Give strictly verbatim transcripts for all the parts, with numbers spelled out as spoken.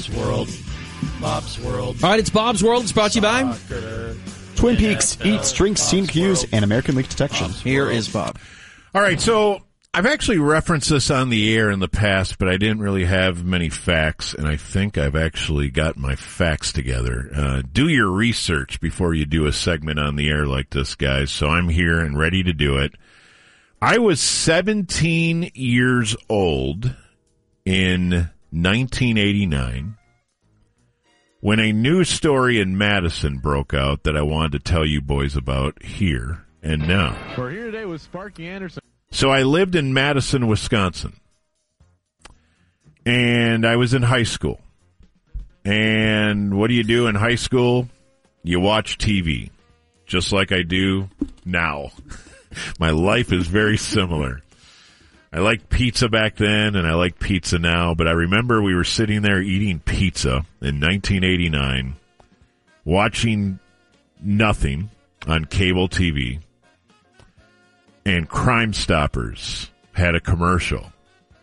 Bob's World. Bob's World. All right, it's Bob's World. It's brought to you by Twin Peaks, Eats, Drinks, Scenic Views, and American Leak Detection. Here is Bob. All right, so I've actually referenced this on the air in the past, but I didn't really have many facts, and I think I've actually got my facts together. Uh, do your research before you do a segment on the air like this, guys, so I'm here and ready to do it. I was seventeen years old in nineteen eighty-nine when a news story in Madison broke out that I wanted to tell you boys about here and now. We're here today with Sparky Anderson. So I lived in Madison, Wisconsin, and I was in high school. And what do you do in high school? You watch T V, just like I do now. My life is very similar. I liked pizza back then, and I like pizza now, but I remember we were sitting there eating pizza in nineteen eighty-nine, watching nothing on cable T V, and Crime Stoppers had a commercial.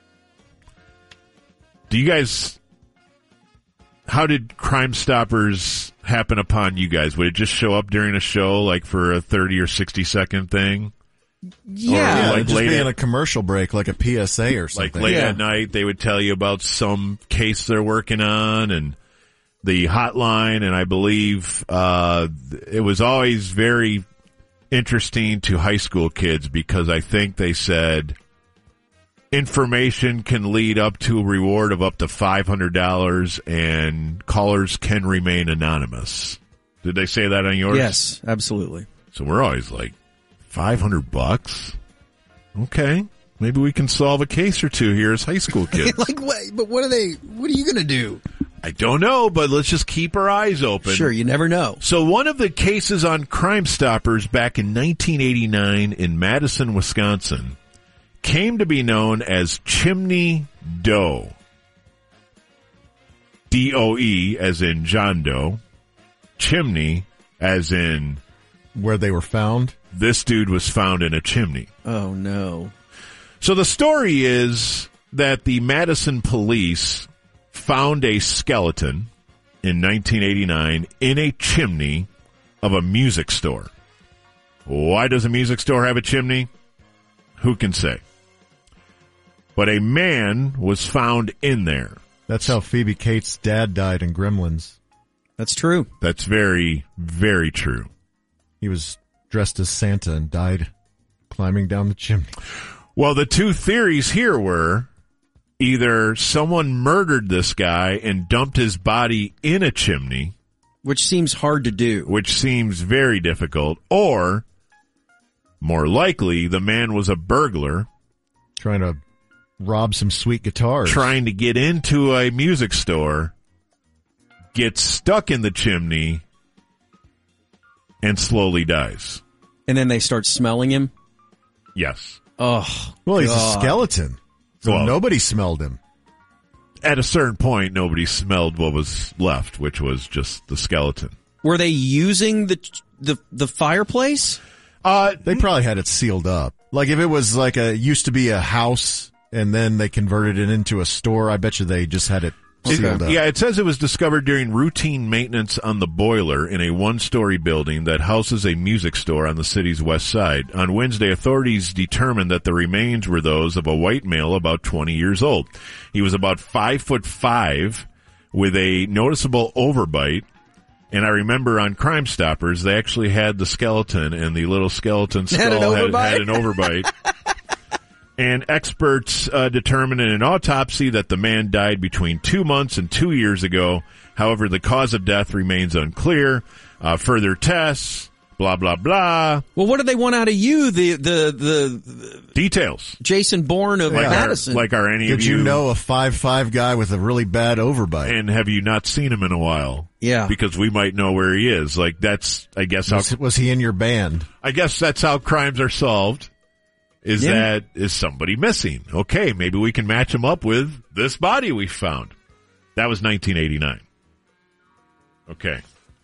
Do you guys, how did Crime Stoppers happen upon you guys? Would it just show up during a show, like for a thirty or sixty second thing? Yeah, Yeah, like just late be in at- a commercial break, like a P S A or Like something. late Yeah. at night, they would tell you about some case they're working on and the hotline, and I believe uh, it was always very interesting to high school kids because I think they said information can lead up to a reward of up to five hundred dollars and callers can remain anonymous. Did they say that on yours? Yes, absolutely. So we're always like, five hundred bucks? Okay. Maybe we can solve a case or two here as high school kids. Like, what? But what are they? What are you going to do? I don't know, but let's just keep our eyes open. Sure, you never know. So one of the cases on Crime Stoppers back in nineteen eighty-nine in Madison, Wisconsin, came to be known as Chimney Doe. D O E as in John Doe. Chimney as in Where they were found. this dude was found in a chimney. Oh, no. So the story is that the Madison police found a skeleton in nineteen eighty-nine in a chimney of a music store. Why does a music store have a chimney? Who can say? But a man was found in there. That's how Phoebe Cates' dad died in Gremlins. That's true. That's very, very true. He was dressed as Santa and died climbing down the chimney. Well, the two theories here were either someone murdered this guy and dumped his body in a chimney, Which seems hard to do. which seems very difficult, or more likely, the man was a burglar Trying to rob some sweet guitars. trying to get into a music store, gets stuck in the chimney, and slowly dies. And then they start smelling him. Yes. Oh, Well, he's God. a skeleton. So Well- nobody smelled him. At a certain point, nobody smelled what was left, which was just the skeleton. Were they using the the the fireplace? Uh, They probably had it sealed up. Like if it was like a, used to be a house and then they converted it into a store, I bet you they just had it sealed up. Yeah, it says it was discovered during routine maintenance on the boiler in a one-story building that houses a music store on the city's west side. On Wednesday, authorities determined that the remains were those of a white male about twenty years old. He was about five foot five with a noticeable overbite. And I remember on Crime Stoppers, they actually had the skeleton, and the little skeleton skull Had an had, overbite? had an overbite. And experts uh, determined in an autopsy that the man died between two months and two years ago. However, the cause of death remains unclear. Uh, further tests, blah, blah, blah. Well, what do they want out of you? The the the, the Details. Jason Bourne of Like, Madison. are, like are any Did of you know a five five guy with a really bad overbite? And have you not seen him in a while? Yeah. Because we might know where he is. Like, that's, I guess, how, Was, was he in your band? I guess that's how crimes are solved. Is Yeah. that, is somebody missing? Okay, maybe we can match him up with this body we found. That was nineteen eighty-nine. Okay.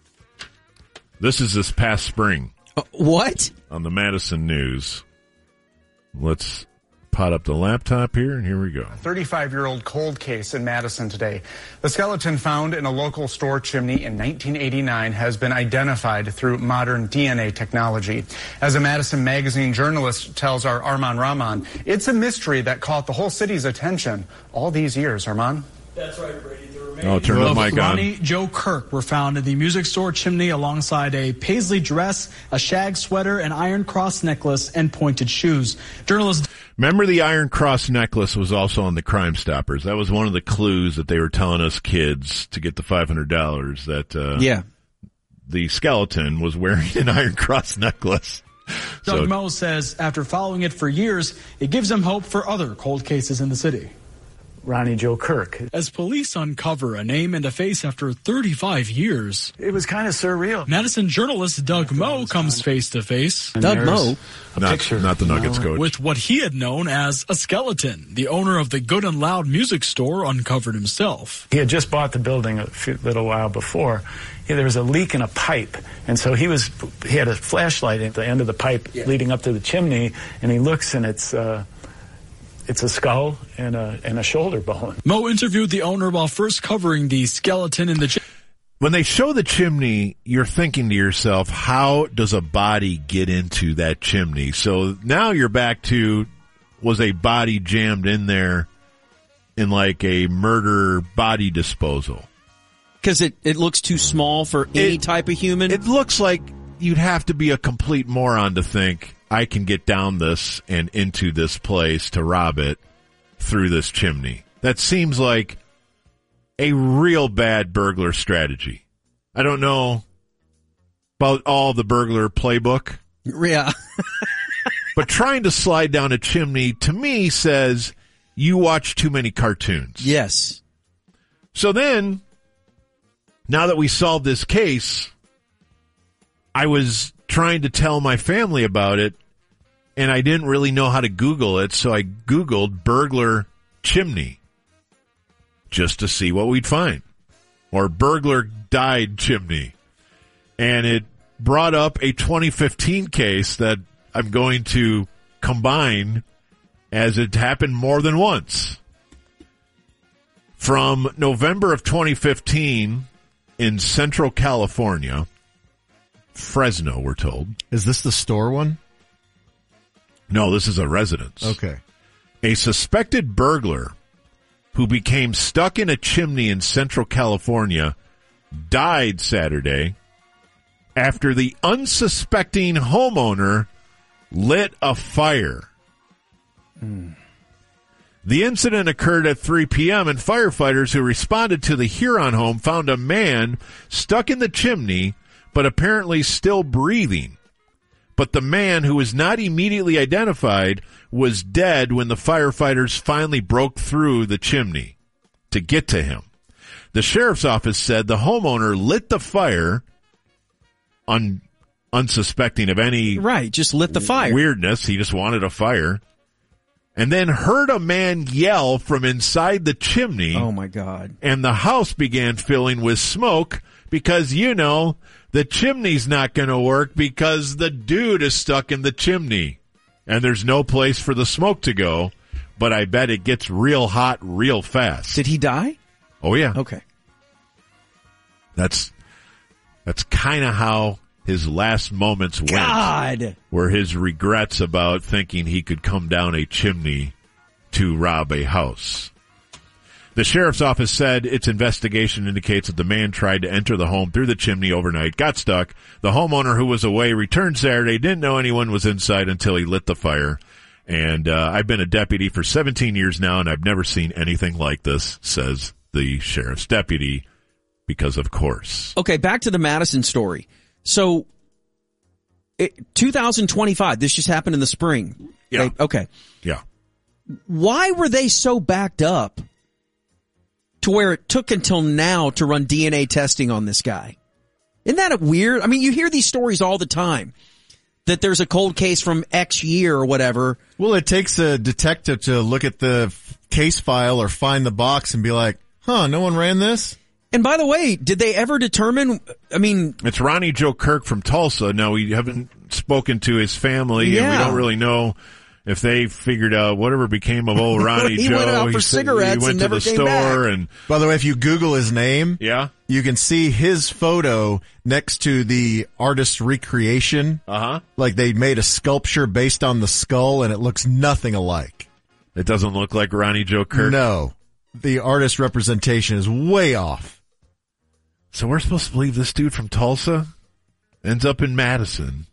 This is this past spring Uh, what? on the Madison News. Let's pot up the laptop here, and here we go. thirty-five-year-old cold case in Madison today. The skeleton found in a local store chimney in nineteen eighty-nine has been identified through modern D N A technology. As a Madison Magazine journalist tells our Arman Rahman, it's a mystery that caught the whole city's attention all these years. Arman? That's right, Brady. Oh, turn the mic on. Ronnie Joe Kirk were found in the music store chimney alongside a paisley dress, a shag sweater, an iron cross necklace, and pointed shoes. Journalists. Remember, the Iron Cross necklace was also on the Crime Stoppers. That was one of the clues that they were telling us kids to get the five hundred dollars. That uh, yeah, the skeleton was wearing an Iron Cross necklace. Doug So- Moe says after following it for years, it gives him hope for other cold cases in the city. Ronnie Joe Kirk. As police uncover a name and a face after thirty-five years, It was kind of surreal. Madison journalist Doug Moe comes face to face Doug Moe, Not, not the Nuggets coach. with what he had known as a skeleton. The owner of the Good and Loud music store uncovered himself. He had just bought the building a few, little while before. Yeah, there was a leak in a pipe, and so he was he had a flashlight at the end of the pipe yeah. leading up to the chimney, and he looks, and it's uh, it's a skull and a and a shoulder bone. Moe interviewed the owner while first covering the skeleton in the chimney. When they show the chimney, you're thinking to yourself, how does a body get into that chimney? So now you're back to, was a body jammed in there in like a murder body disposal? because it, it looks too small for any It- type of human. It looks like you'd have to be a complete moron to think, I can get down this and into this place to rob it through this chimney. That seems like a real bad burglar strategy. I don't know about all the burglar playbook, yeah. but trying to slide down a chimney to me says you watch too many cartoons. Yes. So then, now that we solved this case, I was trying to tell my family about it, and I didn't really know how to Google it, so I Googled burglar chimney just to see what we'd find. Or burglar died chimney. And it brought up a twenty fifteen case that I'm going to combine as it happened more than once. From November of twenty fifteen in Central California, Fresno, we're told. Is this the store one? No, this is a residence. Okay. A suspected burglar who became stuck in a chimney in Central California died Saturday after the unsuspecting homeowner lit a fire. Mm. The incident occurred at three p.m., and firefighters who responded to the Huron home found a man stuck in the chimney, but apparently still breathing. But the man, who was not immediately identified, was dead when the firefighters finally broke through the chimney to get to him. The sheriff's office said the homeowner lit the fire, un- unsuspecting of any Right, just lit the fire. weirdness. He just wanted a fire. And then heard a man yell from inside the chimney. Oh, my God. And the house began filling with smoke because, you know, the chimney's not going to work because the dude is stuck in the chimney. And there's no place for the smoke to go, but I bet it gets real hot real fast. Did he die? Oh, yeah. Okay. That's that's kind of how his last moments went. God! Were his regrets about thinking he could come down a chimney to rob a house. The sheriff's office said its investigation indicates that the man tried to enter the home through the chimney overnight, got stuck. The homeowner, who was away, returned Saturday, didn't know anyone was inside until he lit the fire. And uh, I've been a deputy for seventeen years now, and I've never seen anything like this, says the sheriff's deputy, because of course. Okay, back to the Madison story. So, it, two thousand twenty-five, this just happened in the spring. Yeah. Right? Okay. Yeah. Why were they so backed up to where it took until now to run D N A testing on this guy? Isn't that weird? I mean, you hear these stories all the time, that there's a cold case from X year or whatever. Well, it takes a detective to look at the f- case file or find the box and be like, huh, no one ran this? And by the way, did they ever determine, I mean... It's Ronnie Joe Kirk from Tulsa. Now, we haven't spoken to his family, Yeah. and we don't really know if they figured out whatever became of old Ronnie he Joe. went out for he cigarettes he went and to never the came store back. and By the way, if you Google his name, yeah, you can see his photo next to the artist's recreation. uh-huh. Like they made a sculpture based on the skull, and it looks nothing alike. It doesn't look like Ronnie Joe Kirk. No. The artist representation is way off. So we're supposed to believe this dude from Tulsa ends up in Madison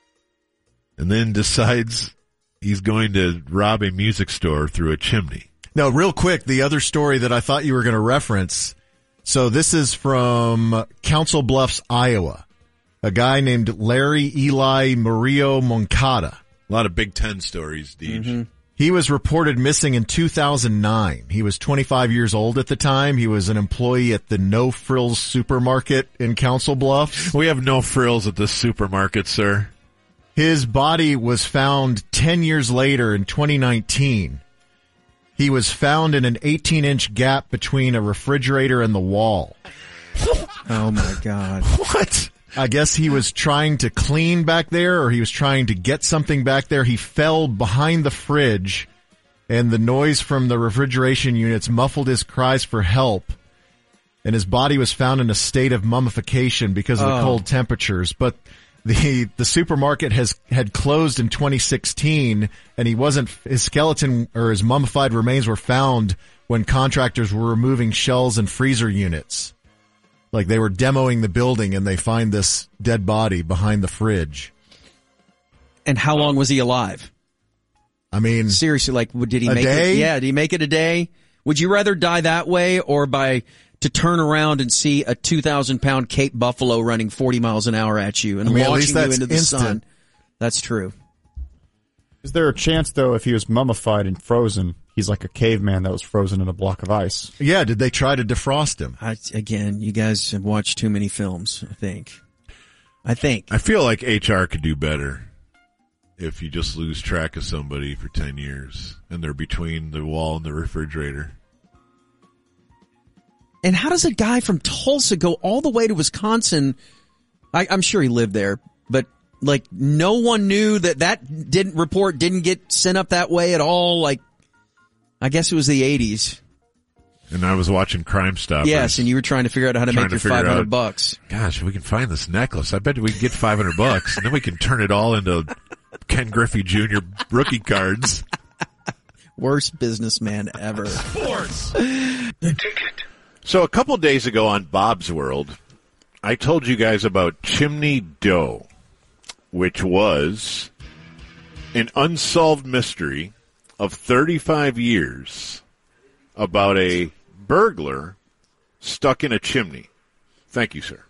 and then decides he's going to rob a music store through a chimney. No, real quick, the other story that I thought you were going to reference. So this is from Council Bluffs, Iowa. A guy named Larry Eli Murillo Moncada. A lot of Big Ten stories, Deej. Mm-hmm. He was reported missing in two thousand nine. He was twenty-five years old at the time. He was an employee at the No Frills supermarket in Council Bluffs. We have no frills at this supermarket, sir. His body was found ten years later in twenty nineteen. He was found in an eighteen-inch gap between a refrigerator and the wall. Oh, my God. What? I guess he was trying to clean back there, or he was trying to get something back there. He fell behind the fridge, and the noise from the refrigeration units muffled his cries for help. And his body was found in a state of mummification because of the Oh. cold temperatures. But the the supermarket has had closed in twenty sixteen, and he wasn't. His skeleton or his mummified remains were found when contractors were removing shelves and freezer units. Like they were demoing the building, and they find this dead body behind the fridge. And how long was he alive? I mean, Seriously, like, did he A make day? it? Yeah, did he make it a day? Would you rather die that way or by to turn around and see a two thousand pound Cape Buffalo running forty miles an hour at you and I mean, at launching least you that's into the instant. sun? That's true. Is there a chance, though, if he was mummified and frozen, he's like a caveman that was frozen in a block of ice? yeah, did they try to defrost him? I, again, you guys have watched too many films, I think. I think. I feel like H R could do better if you just lose track of somebody for ten years and they're between the wall and the refrigerator. And how does a guy from Tulsa go all the way to Wisconsin? I, I'm sure he lived there, but like no one knew that that didn't report didn't get sent up that way at all. Like, I guess it was the eighties. And I was watching Crime Stoppers. Yes, and you were trying to figure out how to Trying make to your figure five hundred out- bucks. Gosh, if we can find this necklace, I bet we can get five hundred bucks, and then we can turn it all into Ken Griffey Junior rookie cards. Worst businessman ever. Sports. The ticket. So a couple days ago on Bob's World, I told you guys about Chimney Doe, which was an unsolved mystery of thirty-five years about a burglar stuck in a chimney. Thank you, sir.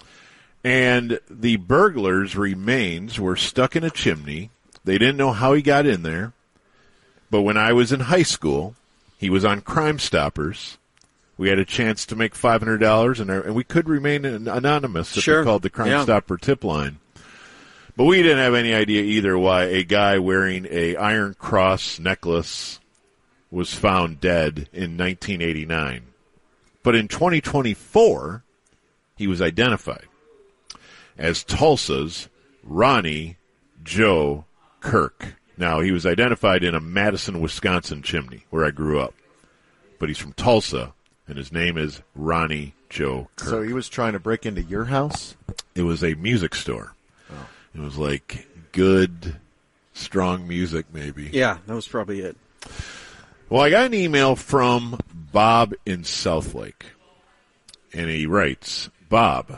And the burglar's remains were stuck in a chimney. They didn't know how he got in there. But when I was in high school, he was on Crime Stoppers. We had a chance to make five hundred dollars, and, and we could remain an- anonymous if Sure. we called the Crime Yeah. Stopper tip line. But we didn't have any idea either why a guy wearing a Iron Cross necklace was found dead in nineteen eighty-nine. But in twenty twenty-four, he was identified as Tulsa's Ronnie Joe Kirk. Now, he was identified in a Madison, Wisconsin chimney where I grew up. But he's from Tulsa, and his name is Ronnie Joe Kirk. So he was trying to break into your house? It was a music store. Oh. It was like good, strong music, maybe. Yeah, that was probably it. Well, I got an email from Bob in Southlake, and he writes, Bob,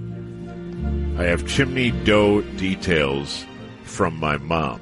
I have Chimney Doe details from my mom.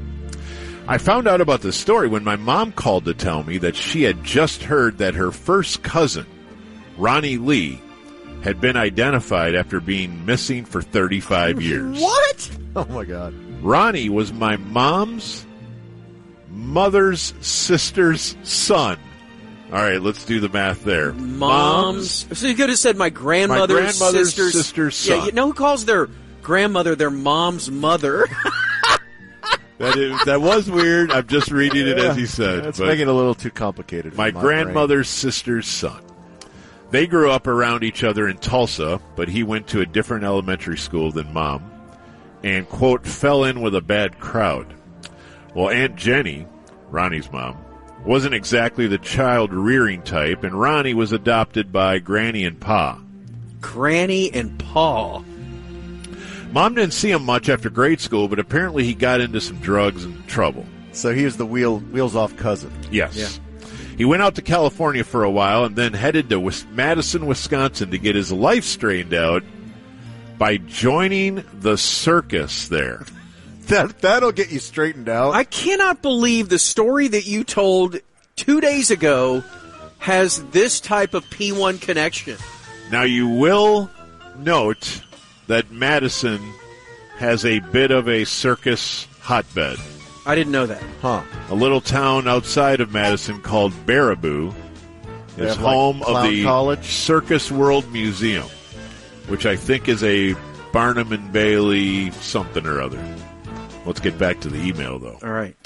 I found out about this story when my mom called to tell me that she had just heard that her first cousin, Ronnie Lee, had been identified after being missing for thirty-five years. What? Oh, my God. Ronnie was my mom's mother's sister's son. All right, let's do the math there. Mom's. So you could have said my grandmother's, My grandmother's sister's, sister's Yeah, son. you know who calls their grandmother their mom's mother? That, is, that was weird. I'm just reading it as he said. That's but making it a little too complicated for my my grandmother's sister's son. They grew up around each other in Tulsa, but he went to a different elementary school than Mom and, quote, fell in with a bad crowd. Well, Aunt Jenny, Ronnie's mom, wasn't exactly the child-rearing type, and Ronnie was adopted by Granny and Pa. Granny and Pa. Mom didn't see him much after grade school, but apparently he got into some drugs and trouble. So he was the wheel, wheels-off cousin. Yes. Yeah. He went out to California for a while and then headed to Wis- Madison, Wisconsin to get his life straightened out by joining the circus there. That, that'll get you straightened out. I cannot believe the story that you told two days ago has this type of P one connection. Now, you will note that Madison has a bit of a circus hotbed. I didn't know that. Huh. A little town outside of Madison called Baraboo They is have, like, home of Clown the College? Circus World Museum, which I think is a Barnum and Bailey something or other. Let's get back to the email, though. All right.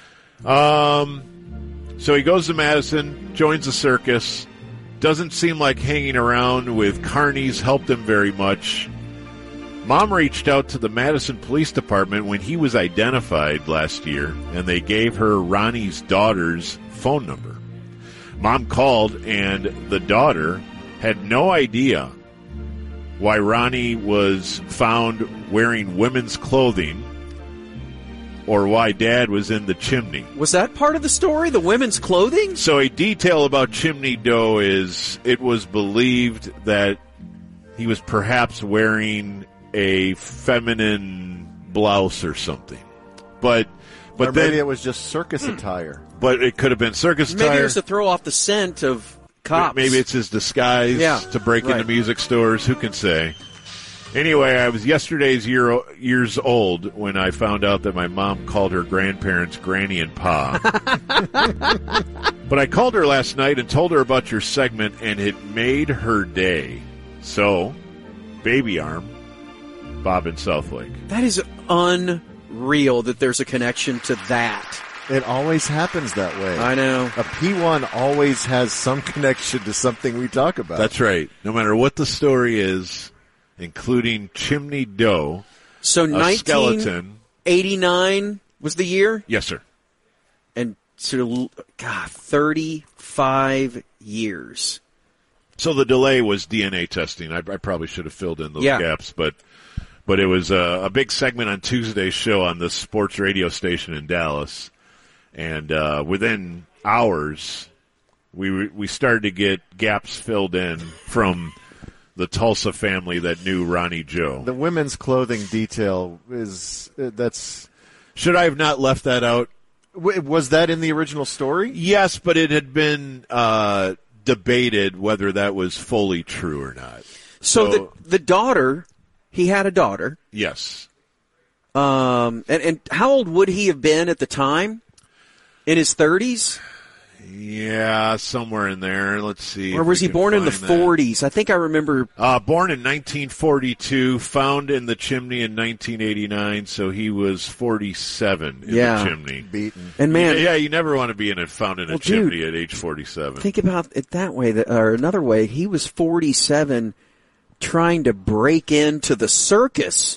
Um, so he goes to Madison, joins the circus. Doesn't seem like hanging around with carnies helped him very much. Mom reached out to the Madison Police Department when he was identified last year, and they gave her Ronnie's daughter's phone number. Mom called, and the daughter had no idea why Ronnie was found wearing women's clothing or why Dad was in the chimney. Was that part of the story, the women's clothing? So a detail about Chimney Doe is it was believed that he was perhaps wearing a feminine blouse or something. But but or then maybe it was just circus attire. But it could have been circus attire. Maybe it was to throw off the scent of cops. Maybe it's his disguise Yeah, to break right. into music stores. Who can say? Anyway, I was yesterday's year years old when I found out that my mom called her grandparents Granny and Pa. But I called her last night and told her about your segment, and it made her day. So, baby arm, Bob in Southlake. That is unreal that there's a connection to that. It always happens that way. I know. A P one always has some connection to something we talk about. That's right. No matter what the story is, including Chimney Doe, So a nineteen skeleton. eighty-nine was the year? Yes, sir. And so, God, thirty-five years. So the delay was D N A testing. I, I probably should have filled in those Yeah. gaps, but but it was a, a big segment on Tuesday's show on the sports radio station in Dallas, and uh, within hours, we we started to get gaps filled in from the Tulsa family that knew Ronnie Joe. The women's clothing detail is uh, that's. Should I have not left that out? W- was that in the original story? Yes, but it had been uh, debated whether that was fully true or not. So, So- the the daughter, he had a daughter. Yes. Um, and, and how old would he have been at the time? In his thirties? Yeah, somewhere in there. Let's see. Or if was we he can born in the find that. forties? I think I remember. Uh, born in nineteen forty-two, found in the chimney in nineteen eighty-nine, so he was forty-seven in Yeah. the chimney. Beaten. And man, yeah, you never want to be in a found in a Well, dude, chimney at age forty-seven. think about it that way, that, or another way. He was forty-seven trying to break into the circus.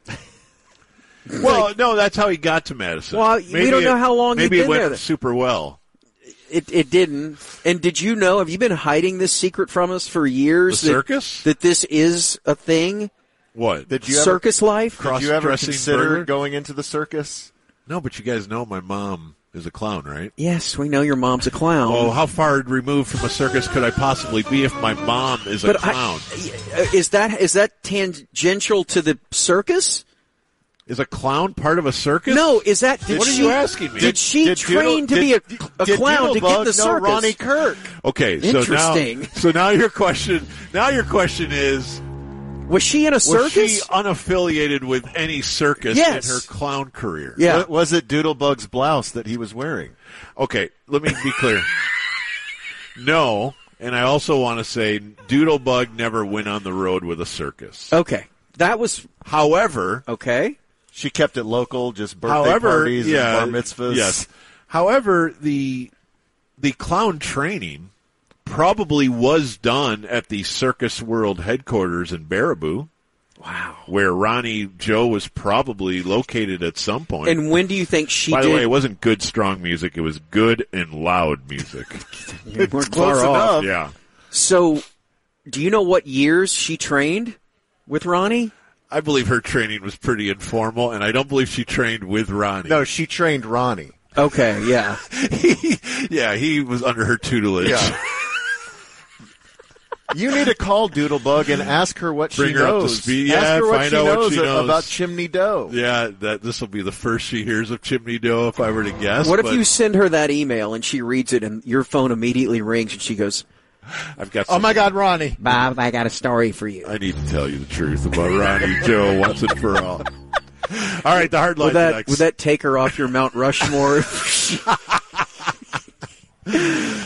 Well, no, that's how he got to Madison. Well, we don't know how long he'd maybe been it went there. super well. It it didn't. And did you know, have you been hiding this secret from us for years? The that- circus? That this is a thing? What? Did you ever, Circus life? Did you ever Cross-dressing consider burger? going into the circus? No, but you guys know my mom is a clown, right? Yes, we know your mom's a clown. Oh, how far removed from a circus could I possibly be if my mom is a But clown? I, is that is that tangential to the circus? Is a clown part of a circus? No, is that? Did What are she, you asking me? Did she Did train Doodle- to be a, did- a did clown to get Doodlebug the know circus? Ronnie Kirk. Okay, so now, Interesting. so now your question, now your question is, Was she in a was circus? she unaffiliated with any circus Yes. in her clown career? Yeah. Wa- Was it Doodlebug's blouse that he was wearing? Okay, let me be clear. No, and I also want to say Doodlebug never went on the road with a circus. Okay, that was However, okay. She kept it local, just birthday however, parties yeah, and bar mitzvahs. Yes. However, the the clown training probably was done at the Circus World headquarters in Baraboo. Wow. Where Ronnie Joe was probably located at some point. And when do you think she By did? the way, it wasn't good, strong music. It was good and loud music. We're Close far off. enough. Yeah. So, do you know what years she trained with Ronnie? I believe her training was pretty informal, and I don't believe she trained with Ronnie. No, she trained Ronnie. Okay, yeah. he, yeah, he was under her tutelage. Yeah. You need to call Doodlebug and ask her what Bring she her up to knows. speed. Ask Yeah, her what find she out what knows she knows. about Chimney Doe. Yeah, that this will be the first she hears of Chimney Doe, if I were to guess. What if but you send her that email and she reads it and your phone immediately rings and she goes, I've got Oh some, my God, Ronnie. Bob, I got a story for you. I need to tell you the truth about Ronnie Joe once and for all. All right, the hard line Would that, next. would that take her off your Mount Rushmore?